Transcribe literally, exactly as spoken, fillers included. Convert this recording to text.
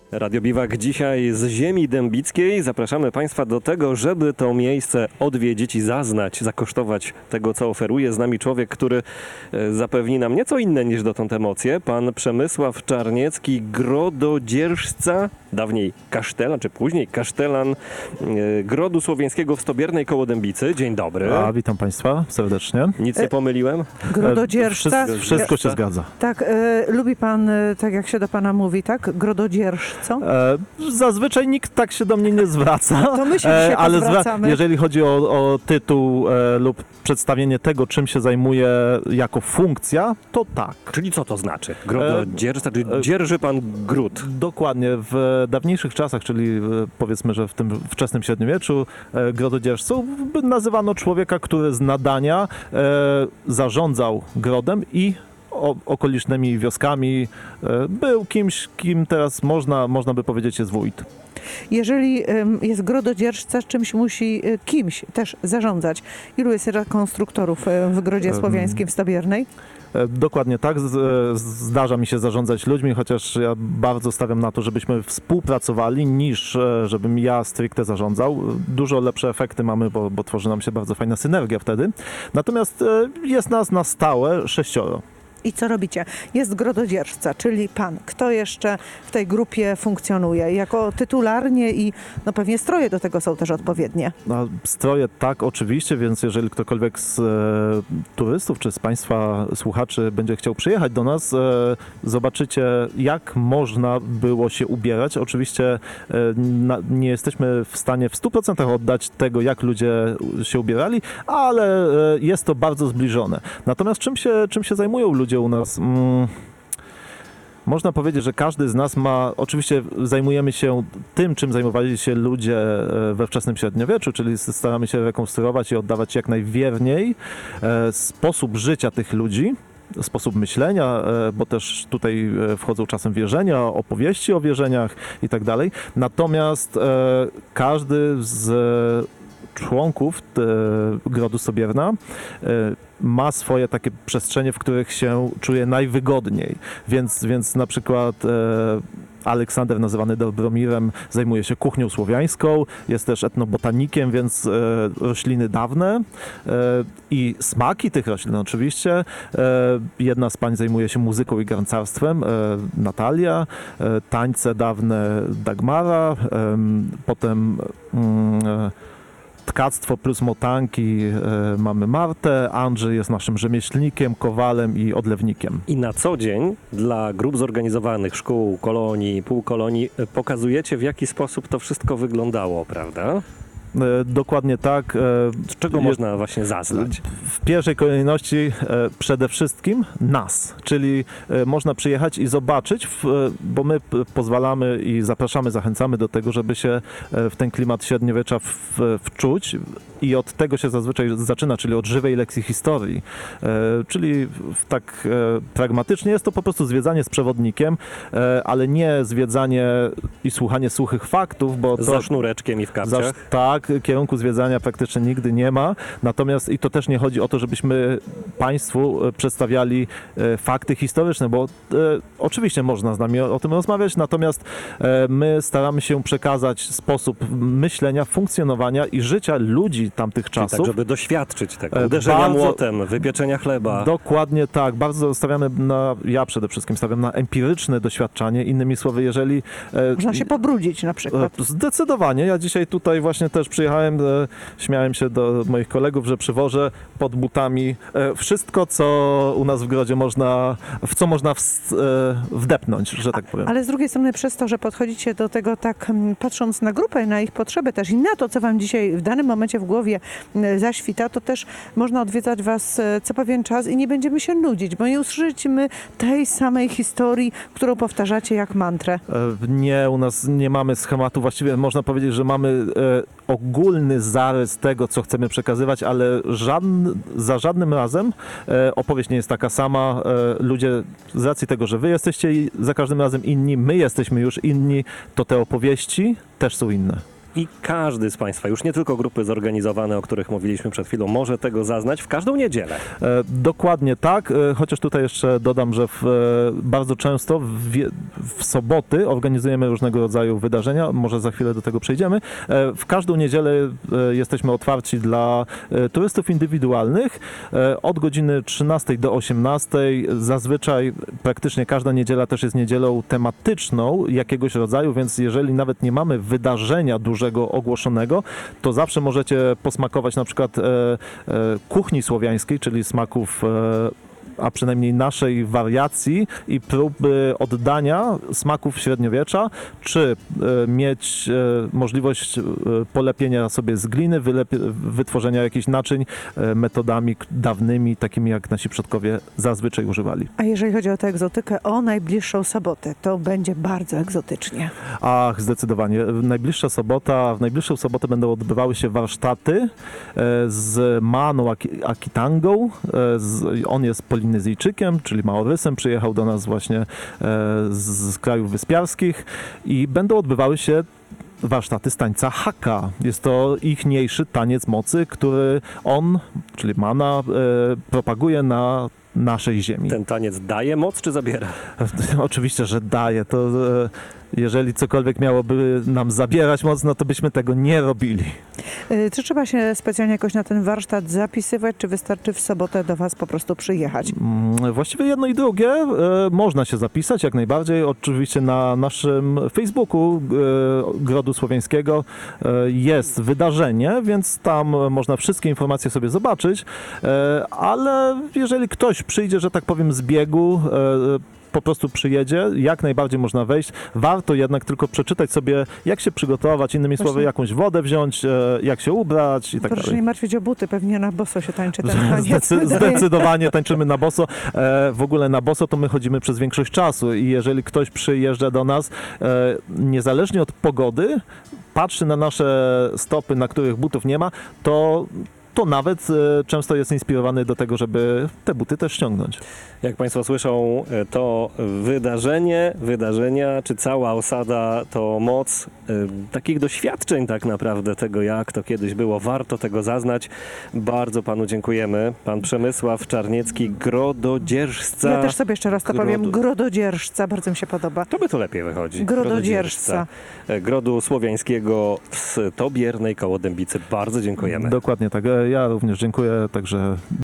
Radio Biwak dzisiaj z ziemi dębickiej. Zapraszamy Państwa do tego, żeby to miejsce odwiedzić i zaznać, zakosztować tego, co oferuje. Z nami człowiek, który zapewni nam nieco inne niż dotąd emocje. Pan Przemysław Czarniecki, grododzierżca, dawniej kasztelan, czy później kasztelan Grodu Słowiańskiego w Stobiernej koło Dębicy. Dzień dobry. A, witam Państwa serdecznie. Nic nie pomyliłem? Grododzierżca. Wszystko, wszystko się zgadza. Tak, e, lubi Pan, e, tak jak się do Pana mówi, tak? Grododzierżcą? E, zazwyczaj nikt tak się do mnie nie zwraca. To my się dzisiaj ale zwracamy. jeżeli chodzi o, o tytuł e, lub przedstawienie tego, czym się zajmuje jako funkcja, to tak. Czyli co to znaczy? Grododzierżca, czyli dzierży Pan gród. Dokładnie. W dawniejszych czasach, czyli e, powiedzmy, że w tym wczesnym średniowieczu, e, grododzierżcą nazywano człowieka, który z nadania e, zarządzał grodem i o, okolicznymi wioskami. E, był kimś, kim teraz można, można by powiedzieć jest wójt. Jeżeli em, jest grododzierżca, czymś musi e, kimś też zarządzać. Ilu jest rekonstruktorów e, w Grodzie Słowiańskim w Stobiernej? E, Dokładnie tak. Z- e, Zdarza mi się zarządzać ludźmi, chociaż ja bardzo stawiam na to, żebyśmy współpracowali, niż e, żebym ja stricte zarządzał. Dużo lepsze efekty mamy, bo, bo tworzy nam się bardzo fajna synergia wtedy. Natomiast e, jest nas na stałe sześcioro. I co robicie? Jest grododzierżca, czyli Pan. Kto jeszcze w tej grupie funkcjonuje? Jako tytularnie i no pewnie stroje do tego są też odpowiednie. No, stroje tak, oczywiście, więc jeżeli ktokolwiek z e, turystów czy z Państwa słuchaczy będzie chciał przyjechać do nas, e, zobaczycie, jak można było się ubierać. Oczywiście e, na, nie jesteśmy w stanie w stu procentach oddać tego, jak ludzie się ubierali, ale e, jest to bardzo zbliżone. Natomiast czym się, czym się zajmują ludzie u nas? Mm, Można powiedzieć, że każdy z nas ma, oczywiście zajmujemy się tym, czym zajmowali się ludzie e, we wczesnym średniowieczu, czyli staramy się rekonstruować i oddawać jak najwierniej e, sposób życia tych ludzi, sposób myślenia, e, bo też tutaj e, wchodzą czasem wierzenia, opowieści o wierzeniach i tak dalej. Natomiast e, każdy z członków e, Grodu Sobierna e, ma swoje takie przestrzenie, w których się czuje najwygodniej. Więc, więc na przykład e, Aleksander, nazywany Dobromirem, zajmuje się kuchnią słowiańską, jest też etnobotanikiem, więc e, rośliny dawne e, i smaki tych roślin oczywiście. E, jedna z pań zajmuje się muzyką i garncarstwem, e, Natalia, e, tańce dawne Dagmara, e, potem mm, e, tkactwo plus motanki e, mamy Martę, Andrzej jest naszym rzemieślnikiem, kowalem i odlewnikiem. I na co dzień dla grup zorganizowanych, szkół, kolonii, półkolonii pokazujecie, w jaki sposób to wszystko wyglądało, prawda? E, dokładnie tak. E, Czego je- można właśnie zaznać? W pierwszej kolejności e, przede wszystkim nas, czyli e, można przyjechać i zobaczyć, w, e, bo my p- pozwalamy i zapraszamy, zachęcamy do tego, żeby się e, w ten klimat średniowiecza w, wczuć i od tego się zazwyczaj zaczyna, czyli od żywej lekcji historii. E, czyli w, tak e, pragmatycznie jest to po prostu zwiedzanie z przewodnikiem, e, ale nie zwiedzanie i słuchanie suchych faktów, bo to... Za sznureczkiem i w Zasz- kapciach? tak, kierunku zwiedzania praktycznie nigdy nie ma. Natomiast i to też nie chodzi o to, żebyśmy Państwu e, przedstawiali e, fakty historyczne, bo e, oczywiście można z nami o, o tym rozmawiać, natomiast e, my staramy się przekazać sposób myślenia, funkcjonowania i życia ludzi tamtych Czyli czasów. tak, żeby doświadczyć tego E, uderzenia bardzo- młotem, wypieczenia chleba. Dokładnie tak. Bardzo stawiamy na, ja przede wszystkim stawiam na empiryczne doświadczanie. Innymi słowy, jeżeli... e, Można się pobrudzić na przykład. E, Zdecydowanie. Ja dzisiaj tutaj właśnie też przyjechałem, e, śmiałem się do moich kolegów, że przywożę pod butami e, wszystko, co u nas w Grodzie można, w co można ws- e, wdepnąć, że tak powiem. Ale z drugiej strony przez to, że podchodzicie do tego tak mm, patrząc na grupę, na ich potrzeby też i na to, co wam dzisiaj w danym momencie w głowie mm, zaświta, to też można odwiedzać was e, co pewien czas i nie będziemy się nudzić, bo nie usłyszymy tej samej historii, którą powtarzacie jak mantrę. E, Nie, u nas nie mamy schematu. Właściwie można powiedzieć, że mamy e, ogólny zarys tego, co chcemy przekazywać, ale żadn, za żadnym razem e, opowieść nie jest taka sama. E, ludzie z racji tego, że wy jesteście i za każdym razem inni, my jesteśmy już inni, to te opowieści też są inne. I każdy z Państwa, już nie tylko grupy zorganizowane, o których mówiliśmy przed chwilą, może tego zaznać w każdą niedzielę. E, dokładnie tak, e, chociaż tutaj jeszcze dodam, że w, e, bardzo często w, wie- w soboty organizujemy różnego rodzaju wydarzenia, może za chwilę do tego przejdziemy. E, w każdą niedzielę e, jesteśmy otwarci dla e, turystów indywidualnych e, od godziny trzynastej do osiemnastej. Zazwyczaj praktycznie każda niedziela też jest niedzielą tematyczną jakiegoś rodzaju, więc jeżeli nawet nie mamy wydarzenia dużego ogłoszonego, to zawsze możecie posmakować na przykład e, e, kuchni słowiańskiej, czyli smaków e, a przynajmniej naszej wariacji i próby oddania smaków średniowiecza, czy e, mieć e, możliwość e, polepienia sobie z gliny, wylepi- wytworzenia jakichś naczyń e, metodami k- dawnymi, takimi jak nasi przodkowie zazwyczaj używali. A jeżeli chodzi o tę egzotykę, o najbliższą sobotę, to będzie bardzo egzotycznie. Ach, zdecydowanie. W najbliższa sobota, w najbliższą sobotę będą odbywały się warsztaty e, z Mano Aki- Akitangą. E, z, on jest Polinezyjczykiem, czyli Maorysem. Przyjechał do nas właśnie e, z, z krajów wyspiarskich i będą odbywały się warsztaty z tańca haka. Jest to ichniejszy taniec mocy, który on, czyli Mana, e, propaguje na naszej ziemi. Ten taniec daje moc czy zabiera? Oczywiście, że daje. To e, jeżeli cokolwiek miałoby nam zabierać moc, no to byśmy tego nie robili. Y, Czy trzeba się specjalnie jakoś na ten warsztat zapisywać, czy wystarczy w sobotę do Was po prostu przyjechać? Mm, Właściwie jedno i drugie. E, można się zapisać jak najbardziej. Oczywiście na naszym Facebooku e, Grodu Słowiańskiego e, jest wydarzenie, więc tam można wszystkie informacje sobie zobaczyć. E, ale jeżeli ktoś przyjdzie, że tak powiem, z biegu, e, po prostu przyjedzie, jak najbardziej można wejść. Warto jednak tylko przeczytać sobie, jak się przygotować, innymi Właśnie. słowy, jakąś wodę wziąć, e, jak się ubrać i tak Proszę dalej. nie martwić o buty, pewnie na boso się tańczy ten taniec. Zdecy- wydaje. zdecydowanie tańczymy na boso. E, w ogóle na boso to my chodzimy przez większość czasu i jeżeli ktoś przyjeżdża do nas, e, niezależnie od pogody, patrzy na nasze stopy, na których butów nie ma, to to nawet e, często jest inspirowany do tego, żeby te buty też ściągnąć. Jak Państwo słyszą, to wydarzenie, wydarzenia, czy cała osada to moc y, takich doświadczeń tak naprawdę tego, jak to kiedyś było. Warto tego zaznać. Bardzo Panu dziękujemy. Pan Przemysław Czarniecki, Grododzierżca. Ja też sobie jeszcze raz to Grodu- powiem. Grododzierżca, bardzo mi się podoba. To by to lepiej wychodzi. Grododzierżca. Grododzierżca. Grodu Słowiańskiego w Tobiernej koło Dębicy. Bardzo dziękujemy. Dokładnie tak. E, Ja również dziękuję, także